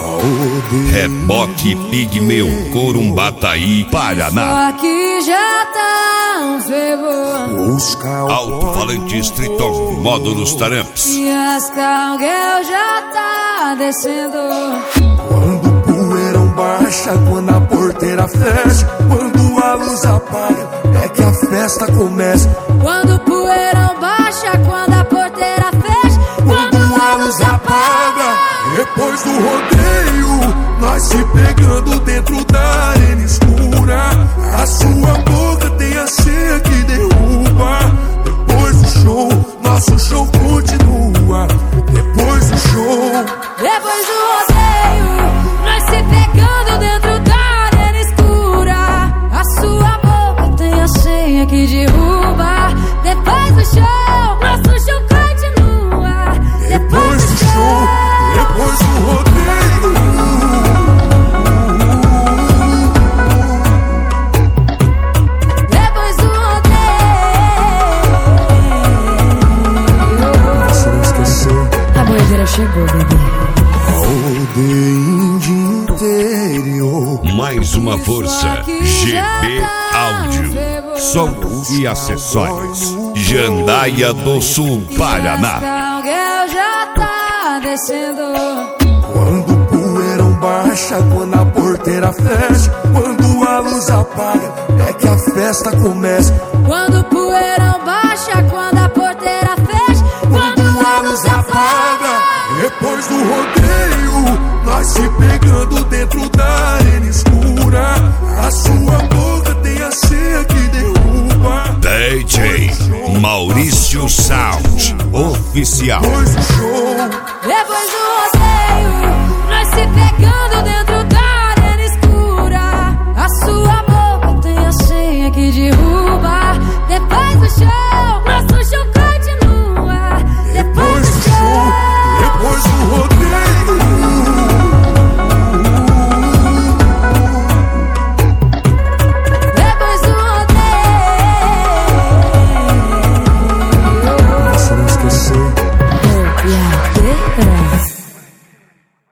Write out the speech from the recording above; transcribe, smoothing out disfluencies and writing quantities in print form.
Reboque Pigmeu, Corumbataí, Paraná. Só que já tá um fervor. Alto-falante Triton, módulos Taramps. E as Cowgirl já tá descendo. Quando o poeirão baixa, quando a porteira fecha, quando a luz apaga, é que a festa começa. Quando o poeirão baixa, quando a porteira fecha, quando a luz apaga, depois do rodeio, nós se pegando dentro da arena escura. A sua boca tem a senha que derruba. Depois do show, nosso show continua. Depois do show, depois do rodeio, nós se pegando dentro da arena escura. A sua boca tem a senha que derruba. Depois do show, nosso show continua. Depois do show, depois do rodeio. Depois do rodeio. Se não esquecer, A boiadeira chegou, bebê. rodeio de interior. Mais uma força, GB Áudio, som e acessórios. Jandaia do Sul, Paraná. Cowgirl já tá descendo. Quando o poeirão baixa, quando a porteira fecha, quando a luz apaga, é que a festa começa. Quando o poeirão baixa, quando a porteira fecha, quando a luz apaga, depois do rodeio, nós se pegando dentro da arena escura. A sua boca tem a senha que derruba. DJ Maurício Sound Oficial. Depois do show, depois do rodeio, nós se pegando dentro da arena escura. A sua boca tem a senha que derruba.